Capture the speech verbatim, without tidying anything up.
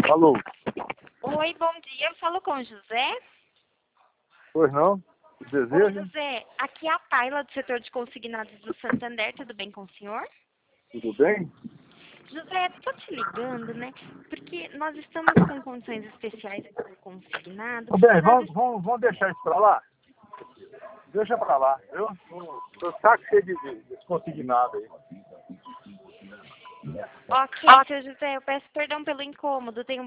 Alô? Oi, bom dia. Eu falo com o José. Pois não? Que Oi, desejo? José. Aqui é a Tayla do setor de consignados do Santander. Tudo bem com o senhor? Tudo bem? José, tô te ligando, né? Porque nós estamos com condições especiais aqui do consignado. Tudo bem, Nós vamos, vamos, vamos deixar isso pra lá? Deixa pra lá, viu? Tô saco cheio de, de, de consignado aí. Ok, seu José, eu peço perdão pelo incômodo. Tenho